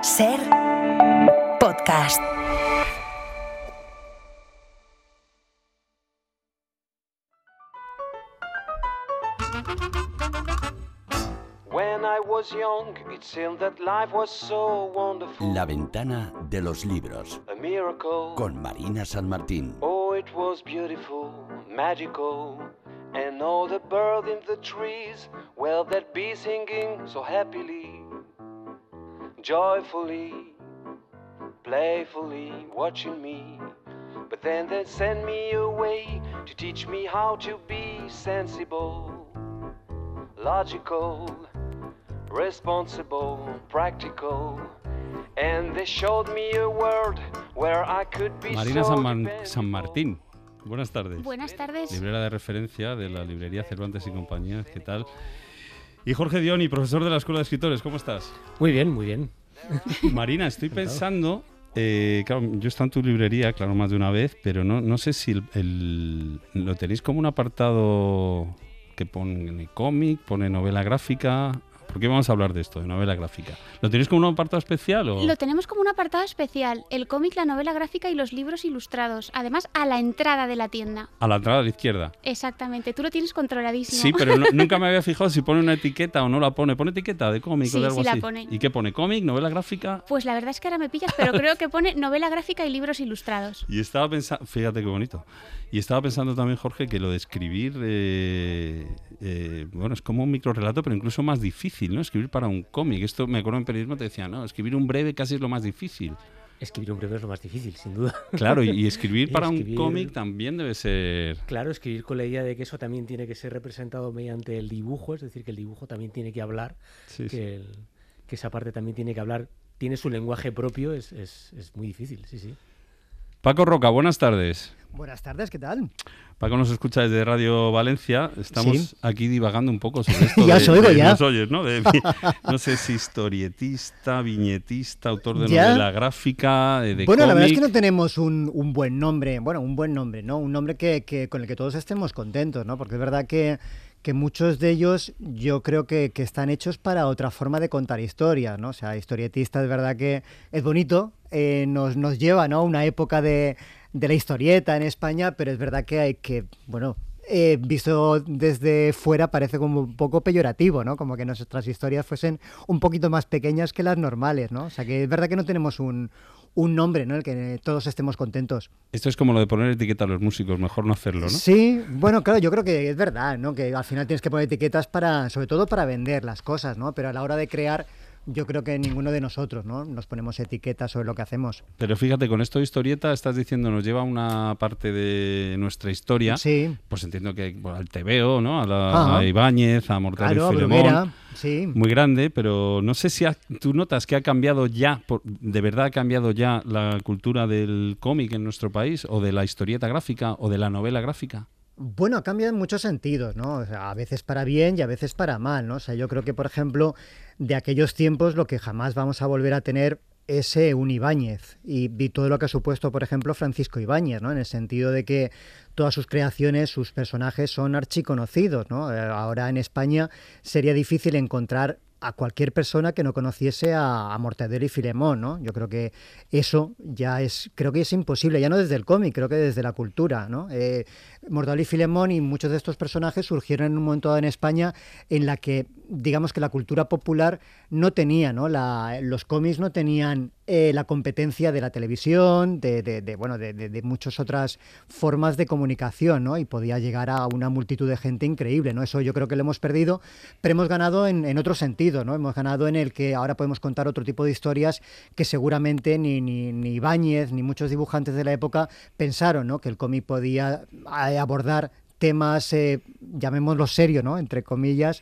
Ser podcast. La ventana de los libros, con Marina San Martín. Oh, it was beautiful, magical, and all the birds in the trees, well, they'd be singing so happily, joyfully, playfully, watching me. But then they sent me away to teach me how to be sensible, logical, responsible, practical. And they showed me a world where I could be Marina so San Martín, buenas tardes. Buenas tardes. Librera de referencia de la librería Cervantes y Compañía, ¿qué tal? Y Jorge Dioni, profesor de la Escuela de Escritores, ¿cómo estás? Muy bien, muy bien. Marina, estoy pensando, claro, yo he estado en tu librería, claro, más de una vez, pero no sé si lo tenéis como un apartado que pone cómic, pone novela gráfica. ¿Por qué vamos a hablar de esto, de novela gráfica? ¿Lo tenéis como un apartado especial? ¿O? Lo tenemos como un apartado especial, el cómic, la novela gráfica y los libros ilustrados, además a la entrada de la tienda. A la entrada a la izquierda. Exactamente, tú lo tienes controladísimo. Sí, pero nunca me había fijado si pone una etiqueta o no la pone. ¿Pone etiqueta de cómic o de algo sí así? la pone. ¿Y qué pone? ¿Cómic, novela gráfica? Pues la verdad es que ahora me pillas, pero creo que pone novela gráfica y libros ilustrados. Y estaba pensando, fíjate qué bonito, y estaba pensando también, Jorge, que lo de escribir, bueno, es como un microrelato, pero incluso más difícil, ¿no? Escribir para un cómic. Esto, me acuerdo en periodismo, te decía, no, escribir un breve casi es lo más difícil. Escribir un breve es lo más difícil, sin duda. Claro, y escribir para un cómic también debe ser... Claro, escribir con la idea de que eso también tiene que ser representado mediante el dibujo, es decir, que el dibujo también tiene que hablar, Sí, que esa parte también tiene que hablar, tiene su lenguaje propio, es muy difícil, sí. Paco Roca, buenas tardes. Buenas tardes, ¿qué tal? Paco nos escucha desde Radio Valencia. Estamos Sí. aquí divagando un poco sobre esto. Ya os oigo, ya. Nos oyes, ¿no? No sé si historietista, viñetista, autor de ¿Ya? novela gráfica, de Bueno, la verdad es cómic. que no tenemos un buen nombre, ¿no? Un nombre que con el que todos estemos contentos, ¿no? Porque es verdad que muchos de ellos yo creo que están hechos para otra forma de contar historias, ¿no? O sea, historietista es verdad que es bonito, nos lleva, ¿no? Una época de la historieta en España, pero es verdad que hay que, bueno, visto desde fuera parece como un poco peyorativo, ¿no? Como que nuestras historias fuesen un poquito más pequeñas que las normales, ¿no? O sea, que es verdad que no tenemos un nombre, ¿no? El que todos estemos contentos. Esto es como lo de poner etiqueta a los músicos, mejor no hacerlo, ¿no? Sí, bueno, claro, yo creo que es verdad, ¿no? Que al final tienes que poner etiquetas sobre todo para vender las cosas, ¿no? Pero a la hora de crear, yo creo que ninguno de nosotros, ¿no? Nos ponemos etiquetas sobre lo que hacemos. Pero fíjate, con esto de historieta estás diciendo, nos lleva a una parte de nuestra historia. Sí. Pues entiendo que bueno, al TVO, ¿no? Ajá. A Ibáñez, a Mortadelo Claro, y Filemón. Bruguera, sí. Muy grande, pero no sé si tú notas que ha cambiado ya, de verdad ha cambiado ya la cultura del cómic en nuestro país, o de la historieta gráfica, o de la novela gráfica. Bueno, cambia en muchos sentidos, ¿no? O sea, a veces para bien y a veces para mal, ¿no? O sea, yo creo que, por ejemplo, de aquellos tiempos lo que jamás vamos a volver a tener es un Ibáñez y todo lo que ha supuesto, por ejemplo, Francisco Ibáñez, ¿no? En el sentido de que todas sus creaciones, sus personajes son archiconocidos, ¿no? Ahora en España sería difícil encontrar a cualquier persona que no conociese a Mortadelo y Filemón, ¿no? Yo creo que eso ya creo que es imposible, ya no desde el cómic, creo que desde la cultura, ¿no? Mortadelo y Filemón y muchos de estos personajes surgieron en un momento dado en España en la que, digamos que la cultura popular no tenía, ¿no? Los cómics no tenían la competencia de la televisión, de muchas otras formas de comunicación, ¿no? Y podía llegar a una multitud de gente increíble, ¿no? Eso yo creo que lo hemos perdido, pero hemos ganado en otro sentido, ¿no? Hemos ganado en el que ahora podemos contar otro tipo de historias que seguramente ni Ibáñez ni muchos dibujantes de la época pensaron, ¿no? Que el cómic podía abordar temas, llamémoslo serio, ¿no? Entre comillas,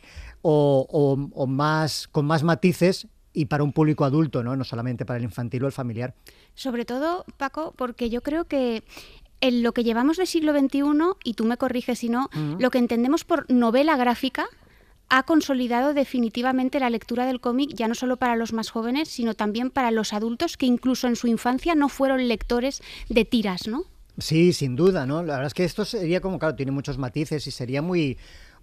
o más con más matices y para un público adulto, ¿no? No solamente para el infantil o el familiar. Sobre todo, Paco, porque yo creo que en lo que llevamos del siglo XXI, y tú me corriges si no, lo que entendemos por novela gráfica ha consolidado definitivamente la lectura del cómic, ya no solo para los más jóvenes, sino también para los adultos que incluso en su infancia no fueron lectores de tiras, ¿no? Sí, sin duda, ¿no? La verdad es que esto sería como, claro, tiene muchos matices y sería muy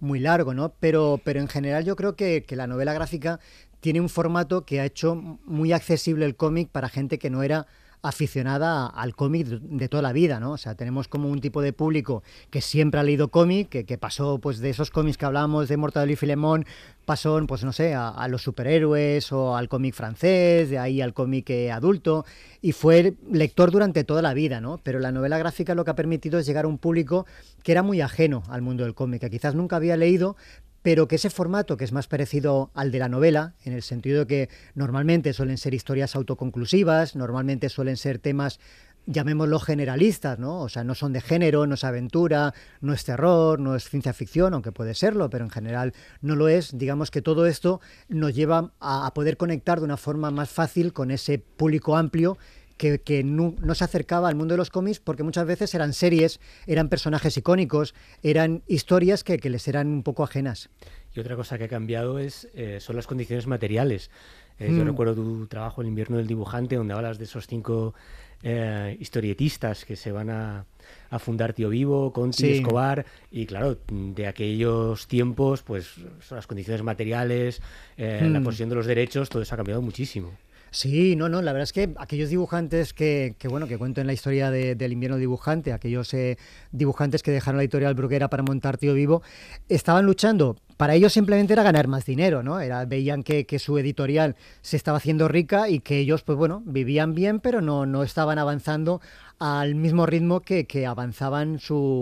muy largo, ¿no? Pero en general yo creo que la novela gráfica tiene un formato que ha hecho muy accesible el cómic para gente que no era aficionada al cómic de toda la vida, ¿no? O sea, tenemos como un tipo de público que siempre ha leído cómic, que pasó pues de esos cómics que hablábamos de Mortadelo y Filemón, pasó, pues no sé, a los superhéroes o al cómic francés, de ahí al cómic adulto, y fue lector durante toda la vida, ¿no? Pero la novela gráfica lo que ha permitido es llegar a un público que era muy ajeno al mundo del cómic, que quizás nunca había leído, pero que ese formato, que es más parecido al de la novela, en el sentido de que normalmente suelen ser historias autoconclusivas, normalmente suelen ser temas, llamémoslo generalistas, ¿no? O sea, no son de género, no es aventura, no es terror, no es ciencia ficción, aunque puede serlo, pero en general no lo es. Digamos que todo esto nos lleva a poder conectar de una forma más fácil con ese público amplio que no se acercaba al mundo de los cómics, porque muchas veces eran series, eran personajes icónicos, eran historias que les eran un poco ajenas. Y otra cosa que ha cambiado son las condiciones materiales. Yo recuerdo tu trabajo, El invierno del dibujante, donde hablas de esos 5 historietistas que se van a fundar Tío Vivo, Conti, Escobar, y claro, de aquellos tiempos, pues son las condiciones materiales, la posesión de los derechos, todo eso ha cambiado muchísimo. Sí, no, la verdad es que aquellos dibujantes que cuento en la historia del invierno dibujante, aquellos dibujantes que dejaron la editorial Bruguera para montar Tío Vivo, estaban luchando. Para ellos simplemente era ganar más dinero, ¿no? Veían que su editorial se estaba haciendo rica y que ellos, pues bueno, vivían bien, pero no estaban avanzando al mismo ritmo que avanzaban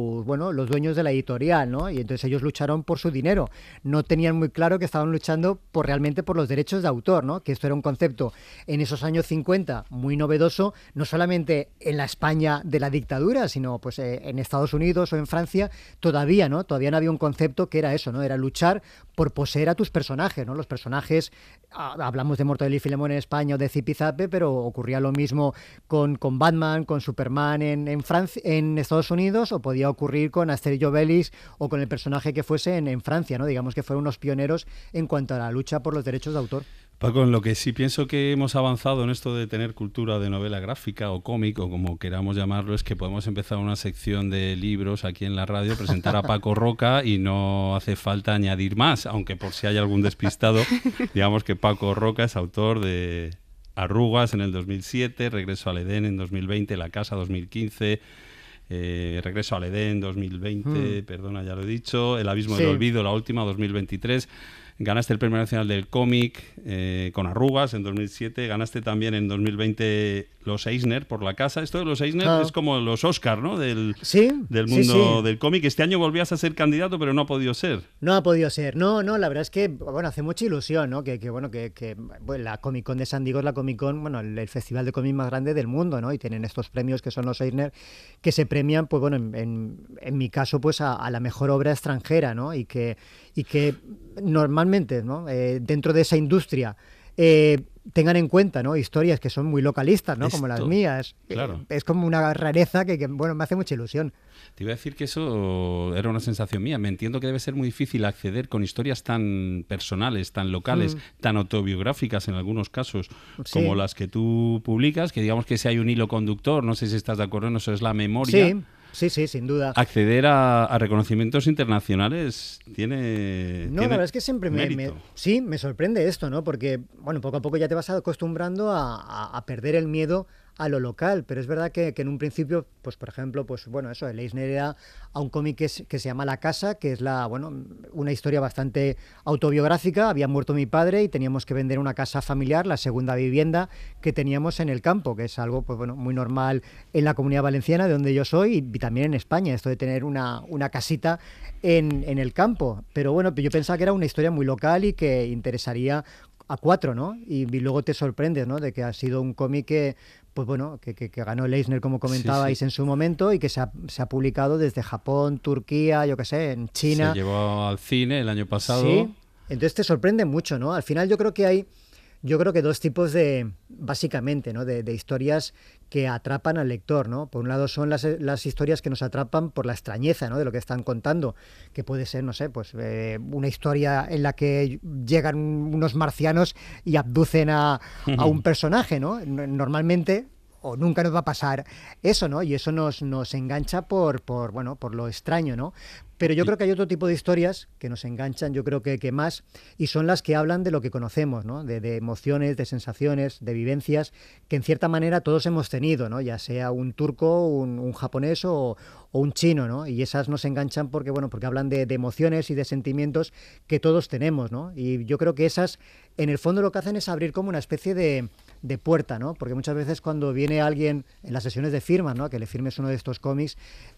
los dueños de la editorial, ¿no? Y entonces ellos lucharon por su dinero. No tenían muy claro que estaban luchando realmente por los derechos de autor, ¿no? Que esto era un concepto en esos años 50 muy novedoso, no solamente en la España de la dictadura, sino pues en Estados Unidos o en Francia todavía no había un concepto que era eso, ¿no? Era luchar por poseer a tus personajes, ¿no? Los personajes, hablamos de Mortadelo y Filemón en España o de Zipizape, pero ocurría lo mismo con Batman, con Superman en Francia, en Estados Unidos, o podía ocurrir con Asterix y Obelix o con el personaje que fuese en Francia, ¿no? Digamos que fueron unos pioneros en cuanto a la lucha por los derechos de autor. Paco, en lo que sí pienso que hemos avanzado en esto de tener cultura de novela gráfica o cómic, o como queramos llamarlo, es que podemos empezar una sección de libros aquí en la radio, presentar a Paco Roca y no hace falta añadir más, aunque por si hay algún despistado, digamos que Paco Roca es autor de Arrugas en el 2007, Regreso al Edén en 2020, La Casa 2015... Regreso al Edén 2020, perdona, ya lo he dicho, El Abismo del Olvido, la última, 2023. Ganaste el Premio Nacional del Cómic con Arrugas en 2007. Ganaste también en 2020 los Eisner por La Casa. Esto de los Eisner es como los Oscar, ¿no? Del mundo del cómic. Este año volvías a ser candidato, pero no ha podido ser. No ha podido ser. No, la verdad es que hace mucha ilusión, ¿no? Que la Comic Con de San Diego es la Comic Con, el festival de cómic más grande del mundo, ¿no? Y tienen estos premios que son los Eisner, que se premian, pues bueno, en mi caso, pues a la mejor obra extranjera, ¿no? Y que normalmente, ¿no? Dentro de esa industria tengan en cuenta, ¿no? Historias que son muy localistas, ¿no? Como las mías. Claro. Es como una rareza que me hace mucha ilusión. Te iba a decir que eso era una sensación mía. Me entiendo que debe ser muy difícil acceder con historias tan personales, tan locales, tan autobiográficas en algunos casos, como las que tú publicas, que digamos que si hay un hilo conductor, no sé si estás de acuerdo en eso, es la memoria. Sí, sin duda. Acceder a reconocimientos internacionales tiene la verdad es que siempre me sorprende esto, ¿no? Porque, bueno, poco a poco ya te vas acostumbrando a perder el miedo a lo local, pero es verdad que en un principio, pues por ejemplo, el Eisner era a un cómic que se llama La Casa, que es una historia bastante autobiográfica. Había muerto mi padre y teníamos que vender una casa familiar, la segunda vivienda que teníamos en el campo, que es algo muy normal en la Comunidad Valenciana, de donde yo soy, y también en España, esto de tener una casita en el campo. Pero bueno, yo pensaba que era una historia muy local y que interesaría a 4, ¿no? Y luego te sorprendes, ¿no? De que ha sido un cómic que ganó el Eisner, como comentabais en su momento, y que se ha publicado desde Japón, Turquía, en China. Se llevó al cine el año pasado. Sí, entonces te sorprende mucho, ¿no? Al final yo creo que hay dos tipos básicamente, ¿no? de historias que atrapan al lector, ¿no? Por un lado son las historias que nos atrapan por la extrañeza, ¿no? De lo que están contando, que puede ser, no sé, pues una historia en la que llegan unos marcianos y abducen a un personaje, ¿no? Normalmente, o nunca nos va a pasar eso, ¿no? Y eso nos engancha por lo extraño, ¿no? Pero yo creo que hay otro tipo de historias que nos enganchan, yo creo que más, y son las que hablan de lo que conocemos, ¿no? De emociones, de sensaciones, de vivencias, que en cierta manera todos hemos tenido, ¿no? Ya sea un turco, un japonés o un chino, ¿no? Y esas nos enganchan porque hablan de emociones y de sentimientos que todos tenemos, ¿no? Y yo creo que esas, en el fondo, lo que hacen es abrir como una especie de puerta, ¿no? Porque muchas veces cuando viene alguien en las sesiones de firma, ¿no? Que le firmes uno de estos cómics,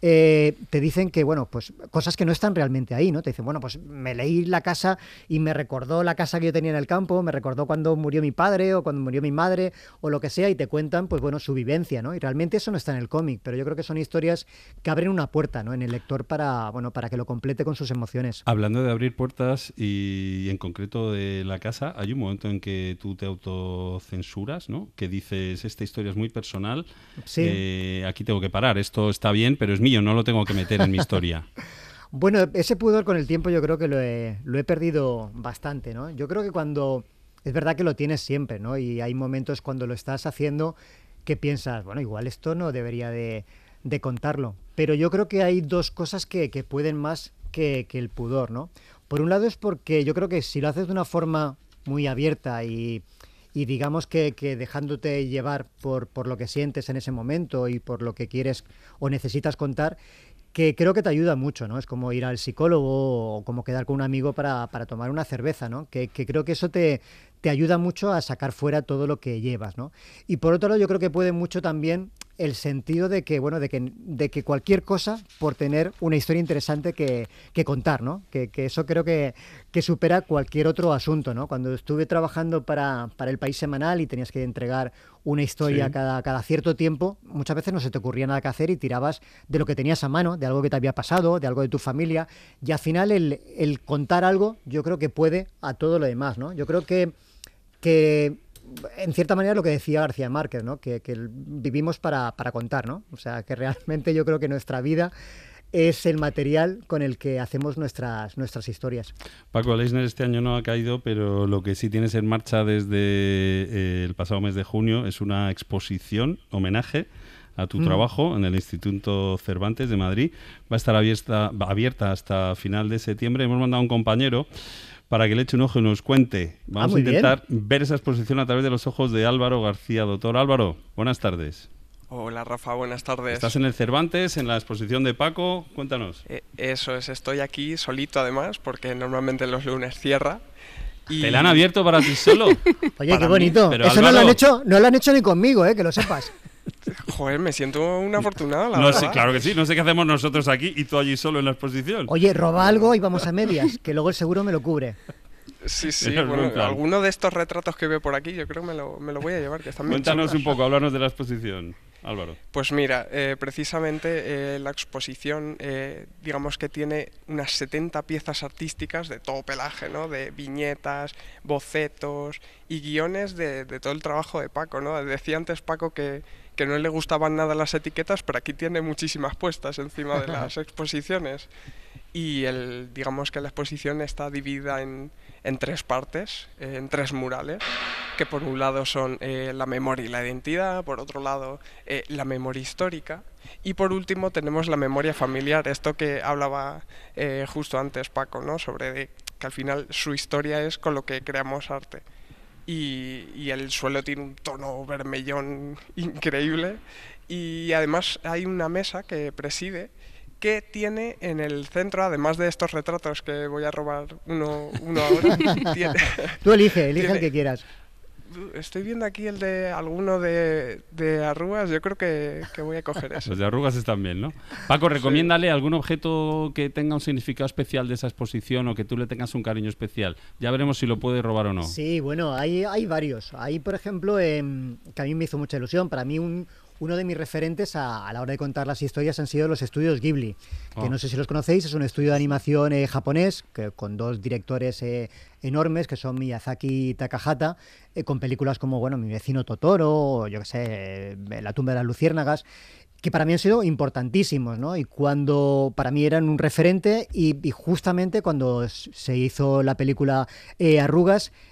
te dicen que, pues cosas que no están realmente ahí, ¿no? Te dicen, pues me leí la casa y me recordó la casa que yo tenía en el campo, me recordó cuando murió mi padre o cuando murió mi madre o lo que sea, y te cuentan, su vivencia, ¿no? Y realmente eso no está en el cómic, pero yo creo que son historias que abren una puerta, ¿no? En el lector para que lo complete con sus emociones. Hablando de abrir puertas y en concreto de la casa, hay un momento en que tú te autocensuras, ¿no? Que dices, esta historia es muy personal, sí. Aquí tengo que parar, esto está bien, pero es mío, no lo tengo que meter en mi historia. Bueno, ese pudor con el tiempo yo creo que lo he perdido bastante, ¿no? Yo creo que cuando... Es verdad que lo tienes siempre, ¿no? Y hay momentos cuando lo estás haciendo que piensas, igual esto no debería de contarlo. Pero yo creo que hay dos cosas que pueden más que el pudor, ¿no? Por un lado es porque yo creo que si lo haces de una forma muy abierta y digamos que dejándote llevar por lo que sientes en ese momento y por lo que quieres o necesitas contar, que creo que te ayuda mucho, ¿no? Es como ir al psicólogo o como quedar con un amigo para tomar una cerveza, ¿no? Que creo que eso te ayuda mucho a sacar fuera todo lo que llevas, ¿no? Y por otro lado, yo creo que puede mucho también el sentido de que cualquier cosa por tener una historia interesante que contar, ¿no? Que eso creo que supera cualquier otro asunto, ¿no? Cuando estuve trabajando para El País Semanal y tenías que entregar una historia cada cierto tiempo, muchas veces no se te ocurría nada que hacer y tirabas de lo que tenías a mano, de algo que te había pasado, de algo de tu familia, y al final el contar algo yo creo que puede a todo lo demás, ¿no? Yo creo que en cierta manera lo que decía García Márquez, ¿no? Que vivimos para contar, ¿no? O sea, que realmente yo creo que nuestra vida es el material con el que hacemos nuestras historias. Paco Leisner este año no ha caído, pero lo que sí tienes en marcha desde el pasado mes de junio es una exposición, homenaje a tu trabajo en el Instituto Cervantes de Madrid. Va a estar abierta hasta final de septiembre. Hemos mandado a un compañero para que le eche un ojo y nos cuente. Vamos a intentar ver esa exposición a través de los ojos de Álvaro García. Doctor Álvaro, buenas tardes. Hola Rafa, buenas tardes. Estás en el Cervantes, en la exposición de Paco, cuéntanos. Eso es, estoy aquí solito además, porque normalmente los lunes cierra. Y... ¿Te la han abierto para ti solo? Oye, qué bonito. Pero eso Álvaro... no lo han hecho ni conmigo, que lo sepas. Joder, me siento un afortunado, la verdad. verdad. Sí, claro que sí, no sé qué hacemos nosotros aquí y tú allí solo en la exposición. Oye, roba algo y vamos a medias, que luego el seguro me lo cubre. Sí, bueno, alguno de estos retratos que veo por aquí yo creo me lo voy a llevar, que están bien Cuéntanos chulas. Un poco, háblanos de la exposición, Álvaro. Pues mira, precisamente la exposición digamos que tiene unas 70 piezas artísticas de todo pelaje, ¿no? De viñetas, bocetos y guiones de todo el trabajo de Paco, ¿no? Decía antes Paco que no le gustaban nada las etiquetas, pero aquí tiene muchísimas puestas encima de las exposiciones. Y digamos que la exposición está dividida en tres partes, en tres murales, que por un lado son la memoria y la identidad, por otro lado la memoria histórica, y por último tenemos la memoria familiar, esto que hablaba justo antes Paco, ¿no? Sobre que al final su historia es con lo que creamos arte. Y el suelo tiene un tono vermellón increíble, y además hay una mesa que preside, que tiene en el centro, además de estos retratos que voy a robar uno ahora. Tú elige el que quieras. Estoy viendo aquí el de alguno de Arrugas, yo creo que voy a coger eso. Los de Arrugas están bien, ¿no? Paco, recomiéndale algún objeto que tenga un significado especial de esa exposición o que tú le tengas un cariño especial. Ya veremos si lo puede robar o no. Sí, bueno, hay varios. Hay, por ejemplo, que a mí me hizo mucha ilusión, para mí uno de mis referentes a la hora de contar las historias han sido los estudios Ghibli, que no sé si los conocéis, es un estudio de animación japonés con dos directores enormes que son Miyazaki y Takahata, con películas como Mi vecino Totoro, o yo que sé, La tumba de las luciérnagas, que para mí han sido importantísimos, ¿no? Y cuando para mí eran un referente y justamente cuando se hizo la película Arrugas,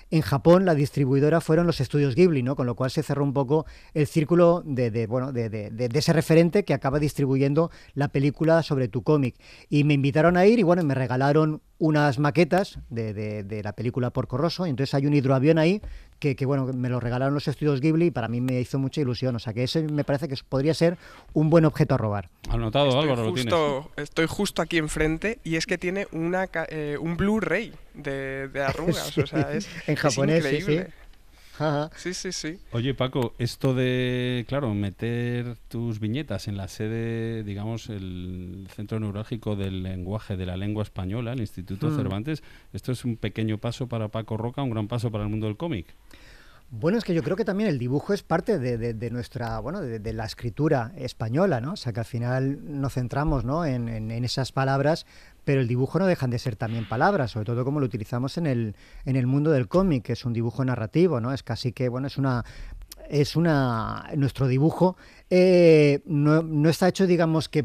en Japón la distribuidora fueron los estudios Ghibli, ¿no? Con lo cual se cerró un poco el círculo de ese referente que acaba distribuyendo la película sobre tu cómic. Y me invitaron a ir y bueno, me regalaron unas maquetas de la película Porco Rosso, y entonces hay un hidroavión ahí que bueno, me lo regalaron los estudios Ghibli y para mí me hizo mucha ilusión, o sea que ese me parece que podría ser un buen objeto a robar. Anotado, Álvaro, lo tienes. Estoy justo aquí enfrente y es que tiene un Blu-ray de arrugas, sí, o sea, en japonés, es increíble. sí. Sí. Oye, Paco, esto de, claro, meter tus viñetas en la sede, digamos, el centro neurálgico del lenguaje, de la lengua española, el Instituto Cervantes, ¿esto es un pequeño paso para Paco Roca, un gran paso para el mundo del cómic? Bueno, es que yo creo que también el dibujo es parte de nuestra, bueno, de la escritura española, ¿no? O sea, que al final nos centramos, ¿no? en esas palabras, pero el dibujo no dejan de ser también palabras, sobre todo como lo utilizamos en el mundo del cómic, que es un dibujo narrativo, ¿no? Es casi que, bueno, nuestro dibujo no está hecho, digamos que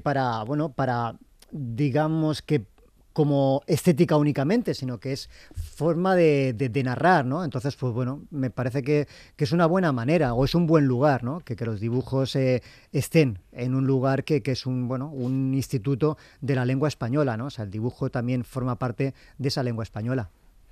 digamos que como estética únicamente, sino que es forma de narrar, ¿no? Entonces, pues bueno, me parece que es una buena manera, o es un buen lugar, ¿no? Que los dibujos estén en un lugar que es un instituto de la lengua española, ¿no? O sea, el dibujo también forma parte de esa lengua española.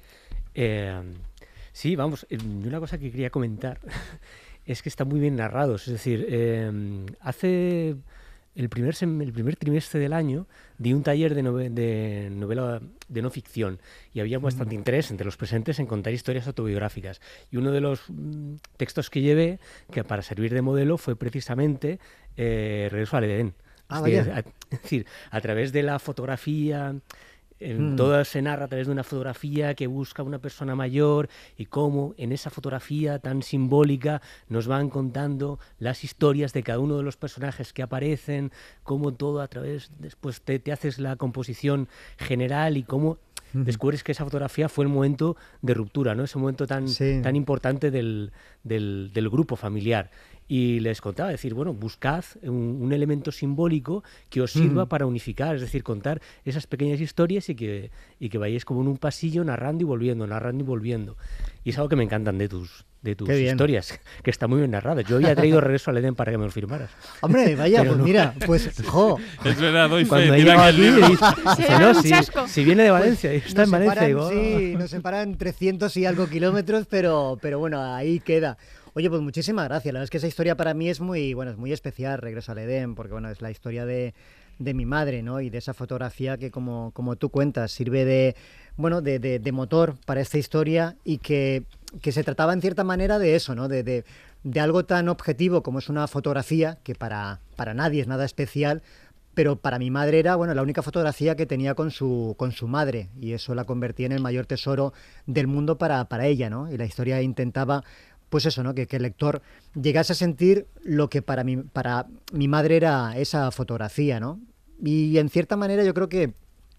Sí, vamos, una cosa que quería comentar es que están muy bien narrados, es decir, hace... El primer trimestre del año di un taller de novela de no ficción y había bastante interés entre los presentes en contar historias autobiográficas. Y uno de los textos que llevé, que para servir de modelo, fue precisamente Regreso al Edén. Es decir, a través de la fotografía... Todo se narra a través de una fotografía que busca una persona mayor y cómo en esa fotografía tan simbólica nos van contando las historias de cada uno de los personajes que aparecen, cómo todo a través, después te haces la composición general y cómo descubres que esa fotografía fue el momento de ruptura, ¿no? Ese momento tan importante del grupo familiar. Y les contaba, decir, bueno, buscad un elemento simbólico que os sirva para unificar, es decir, contar esas pequeñas historias y que vayáis como en un pasillo narrando y volviendo. Y es algo que me encantan de tus historias, que está muy bien narradas. Yo había traído Regreso al Edén para que me lo firmaras. Hombre, vaya, pero pues no. Mira, pues, Es verdad, doy fe. Cuando he llegado aquí, si viene de Valencia, pues, está en Valencia. Sí, nos separan 300 y algo kilómetros, pero bueno, ahí queda. Oye, pues muchísimas gracias. La verdad es que esa historia para mí es muy especial, Regreso al Edén, porque bueno, es la historia de mi madre, ¿no? Y de esa fotografía que como tú cuentas, sirve de motor para esta historia y que se trataba en cierta manera de eso, ¿no? De algo tan objetivo como es una fotografía, que para nadie es nada especial, pero para mi madre era la única fotografía que tenía con su madre, y eso la convertía en el mayor tesoro del mundo para ella, ¿no? Y la historia intentaba pues eso, ¿no? Que el lector llegase a sentir lo que para mi madre era esa fotografía, ¿no? Y en cierta manera yo creo que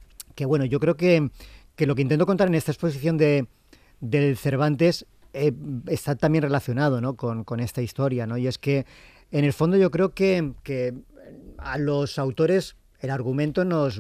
lo que intento contar en esta exposición del Cervantes está también relacionado, ¿no? con esta historia, ¿no? Y es que en el fondo yo creo que a los autores el argumento nos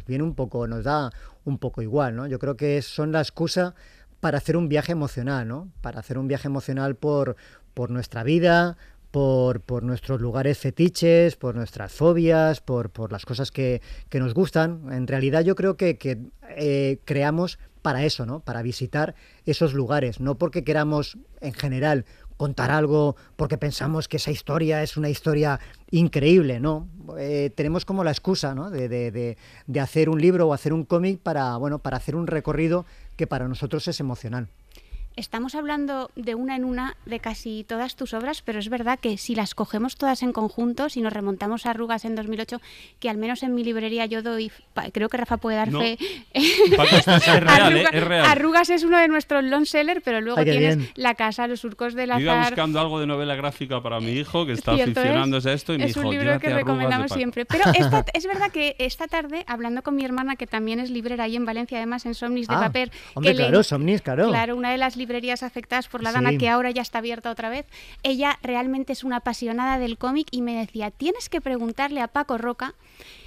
da un poco igual, ¿no? Yo creo que son la excusa para hacer un viaje emocional, ¿no? Para hacer un viaje emocional por nuestra vida, por nuestros lugares fetiches, por nuestras fobias, por las cosas que nos gustan. En realidad yo creo que creamos para eso, ¿no? Para visitar esos lugares, no porque queramos en general contar algo porque pensamos que esa historia es una historia increíble, ¿no? Tenemos como la excusa, ¿no? de hacer un libro o hacer un cómic para hacer un recorrido que para nosotros es emocional. Estamos hablando de una en una de casi todas tus obras, pero es verdad que si las cogemos todas en conjunto, si nos remontamos a Arrugas en 2008, que al menos en mi librería yo doy, creo que Rafa puede dar fe. Paco, esto es real, es real. Arrugas es uno de nuestros long sellers, pero luego tienes bien. La casa, los surcos del azar. Yo iba buscando algo de novela gráfica para mi hijo, que está aficionándose a esto, y me dijo, es un libro que recomendamos siempre. Pero es verdad que esta tarde, hablando con mi hermana, que también es librera ahí en Valencia, además en Somnis de Paper. Hombre, Somnis, claro. Claro, una de las librerías afectadas por la Dana, que ahora ya está abierta otra vez. Ella realmente es una apasionada del cómic y me decía, tienes que preguntarle a Paco Roca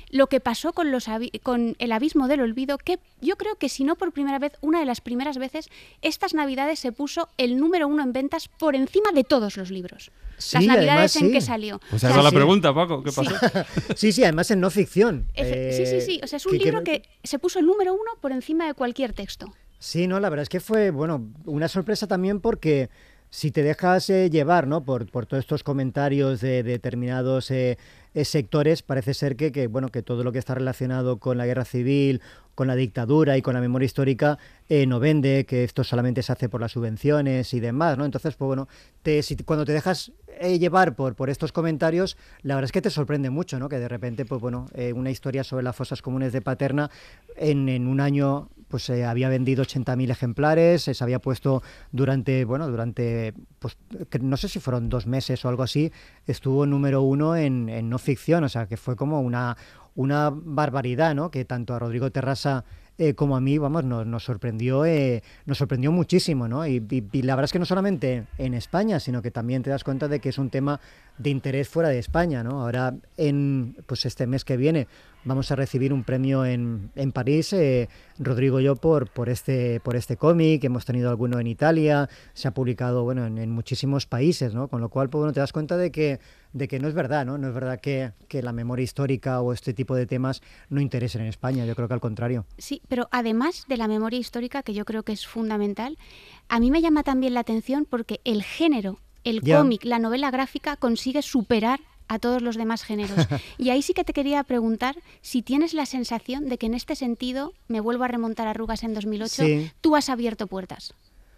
lo que pasó con El abismo del olvido, que yo creo que si no por primera vez, una de las primeras veces, estas Navidades se puso el número 1 en ventas por encima de todos los libros. Sí, las Navidades además, en que salió. O sea, esa es la pregunta, Paco, ¿qué pasó? Sí, además en no ficción. Sí. O sea, es un libro que se puso el número 1 por encima de cualquier texto. Sí, no, la verdad es que fue, bueno, una sorpresa también porque si te dejas llevar, ¿no? por todos estos comentarios de determinados sectores, parece ser que todo lo que está relacionado con la guerra civil, con la dictadura y con la memoria histórica no vende, que esto solamente se hace por las subvenciones y demás, ¿no? Entonces, pues bueno, cuando te dejas llevar por estos comentarios, la verdad es que te sorprende mucho, ¿no? Que de repente, pues bueno, una historia sobre las fosas comunes de Paterna en un año pues había vendido 80.000 ejemplares, se había puesto durante pues no sé si fueron 2 meses o algo así, estuvo número 1 en no ficción, o sea que fue como una barbaridad, ¿no? Que tanto a Rodrigo Terrasa como a mí, vamos, nos sorprendió muchísimo, ¿no? Y la verdad es que no solamente en España, sino que también te das cuenta de que es un tema de interés fuera de España, ¿no? Ahora, pues este mes que viene, vamos a recibir un premio en París, Rodrigo y yo, por este cómic. Hemos tenido alguno en Italia, se ha publicado, bueno, en muchísimos países, ¿no? Con lo cual, pues bueno, te das cuenta de que no es verdad, ¿no? No es verdad que la memoria histórica o este tipo de temas no interesen en España. Yo creo que al contrario. Sí, pero además de la memoria histórica, que yo creo que es fundamental, a mí me llama también la atención porque el género, el cómic, la novela gráfica consigue superar a todos los demás géneros. Y ahí sí que te quería preguntar si tienes la sensación de que en este sentido, me vuelvo a remontar a Arrugas en 2008, tú has abierto puertas.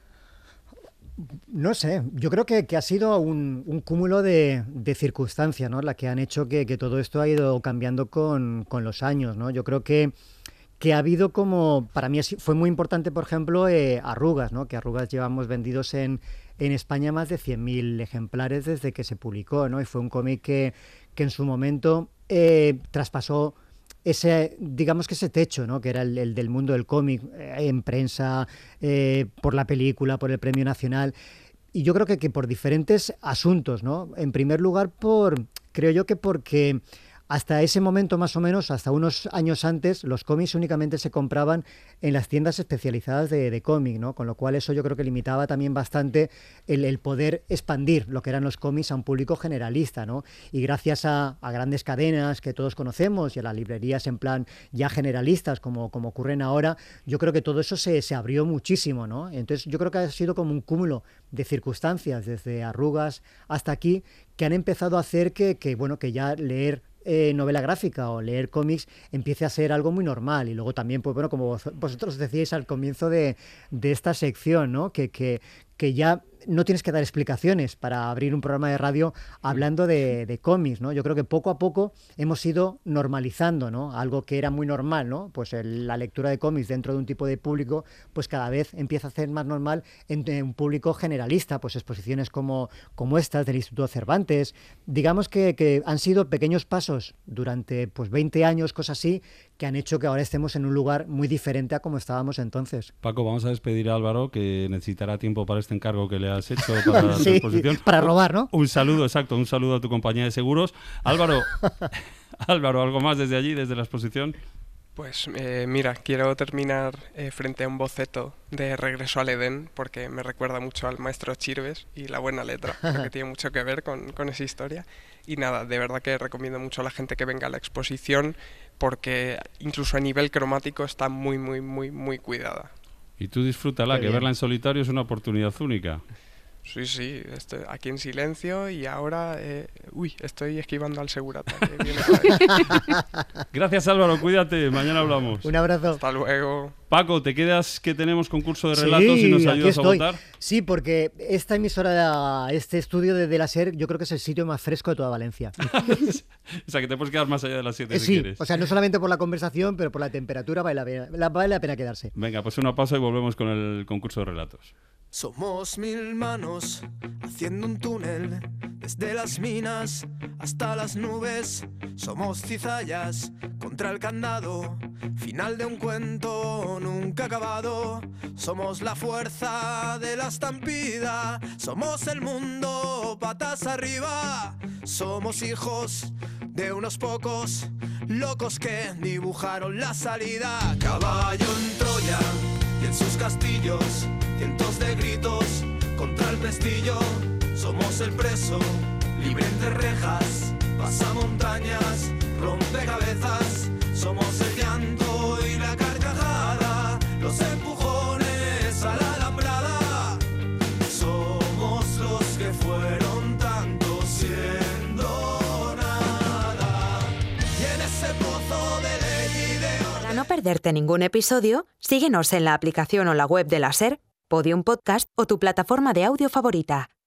No sé, yo creo que ha sido un cúmulo de circunstancias, ¿no? La que han hecho que todo esto ha ido cambiando con los años, ¿no? Yo creo que ha habido como, para mí fue muy importante, por ejemplo, Arrugas, ¿no? Que Arrugas llevamos vendidos en España más de 100.000 ejemplares desde que se publicó, ¿no? Y fue un cómic que en su momento traspasó ese techo, ¿no? Que era el del mundo del cómic, en prensa, por la película, por el Premio Nacional. Y yo creo que por diferentes asuntos, ¿no? En primer lugar, creo yo que porque hasta ese momento, más o menos, hasta unos años antes, los cómics únicamente se compraban en las tiendas especializadas de cómic, ¿no? Con lo cual eso yo creo que limitaba también bastante el poder expandir lo que eran los cómics a un público generalista, ¿no? Y gracias a grandes cadenas que todos conocemos y a las librerías en plan ya generalistas, como ocurren ahora, yo creo que todo eso se abrió muchísimo, ¿no? Entonces yo creo que ha sido como un cúmulo de circunstancias, desde Arrugas hasta aquí, que han empezado a hacer que ya leer novela gráfica o leer cómics empiece a ser algo muy normal. Y luego también, pues bueno, como vosotros decíais al comienzo de esta sección, ¿no? Que ya no tienes que dar explicaciones para abrir un programa de radio hablando de cómics, ¿no? Yo creo que poco a poco hemos ido normalizando, ¿no? Algo que era muy normal, ¿no? Pues la lectura de cómics dentro de un tipo de público, pues cada vez empieza a ser más normal en un público generalista, pues exposiciones como estas del Instituto Cervantes. Digamos que han sido pequeños pasos durante pues 20 años, cosas así, que han hecho que ahora estemos en un lugar muy diferente a como estábamos entonces. Paco, vamos a despedir a Álvaro, que necesitará tiempo para este encargo que le has hecho para la exposición. Para robar, ¿no? Un saludo a tu compañía de seguros. Álvaro, ¿algo más desde allí, desde la exposición? Pues mira, quiero terminar frente a un boceto de Regreso al Edén, porque me recuerda mucho al maestro Chirves y la buena letra, porque tiene mucho que ver con esa historia. Y nada, de verdad que recomiendo mucho a la gente que venga a la exposición, porque incluso a nivel cromático está muy, muy, muy, muy cuidada. Y tú disfrútala, que verla en solitario es una oportunidad única. Sí, estoy aquí en silencio y ahora estoy esquivando al segurata que viene por ahí. Gracias, Álvaro, cuídate, mañana hablamos. Un abrazo. Hasta luego. Paco, ¿te quedas que tenemos concurso de relatos y nos ayudas a votar? Sí, porque esta emisora, este estudio de la SER, yo creo que es el sitio más fresco de toda Valencia. O sea, que te puedes quedar más allá de las 7 si quieres. O sea, no solamente por la conversación, pero por la temperatura vale la pena quedarse. Venga, pues una pausa y volvemos con el concurso de relatos. Somos 1000 manos haciendo un túnel desde las minas hasta las nubes. Somos cizallas contra el candado, final de un cuento nunca acabado. Somos la fuerza de la estampida, somos el mundo patas arriba. Somos hijos de unos pocos, locos que dibujaron la salida. Caballo en Troya y en sus castillos, cientos de gritos contra el pestillo. Somos el preso, libre entre rejas, pasamontañas, rompecabezas. Somos el llanto y la carcajada, los empujones a la alambrada. Somos los que fueron tanto siendo nada. Y en ese pozo de ley y de orden. Para no perderte ningún episodio, síguenos en la aplicación o la web de la SER, Podium Podcast o tu plataforma de audio favorita.